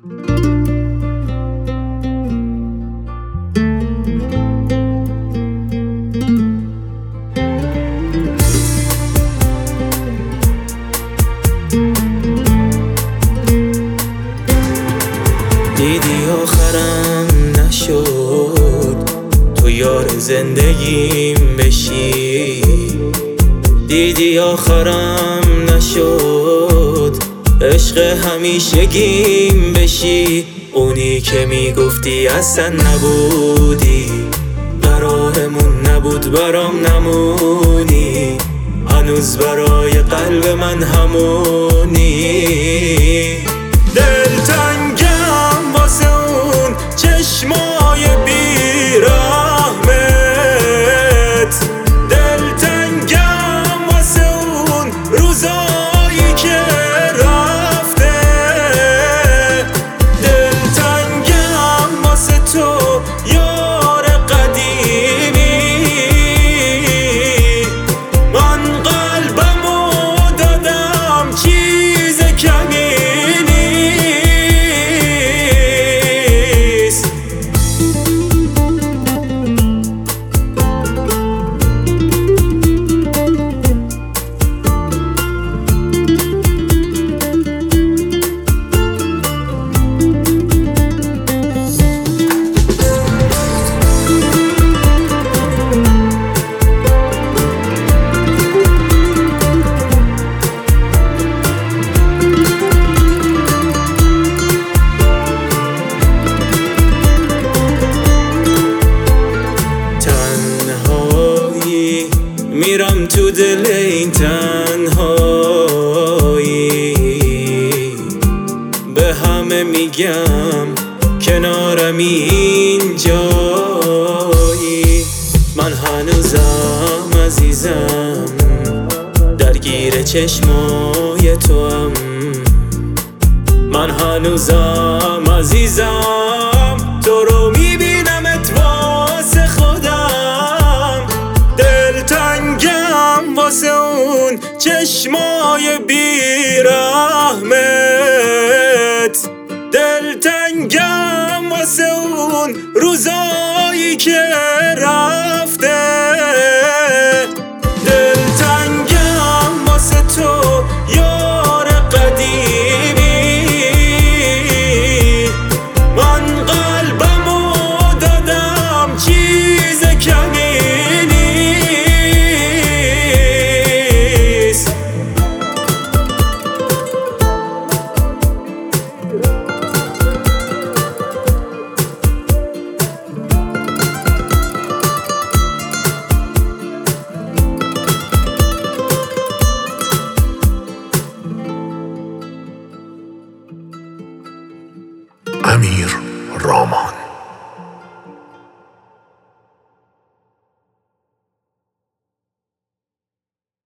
دیدی آخرم نشد تو یار زندگیم بشی، دیدی آخرم نشد عشق همیشگیم بشی. اونی که میگفتی اصلا نبودی، قرارمون نبود برام نمونی، هنوز برای قلب من همونی. دلتنگم واسه اون چشمای بیرحمت، دلتنگم واسه اون روزایی که رفته، دلتنگم واسه تو یار قدیمی. من قلبمو دادم چیز کمی نیست. میرم تو دل این تنهایی، به همه میگم کنارم اینجایی. من هنوزم عزیزم درگیر چشمای تو هم، من هنوزم عزیزم تو رو میبینمت واسه خودم. دلتنگم واسه اون چشمای بیرحمت، دلتنگم واسه اون روزایی که رفت.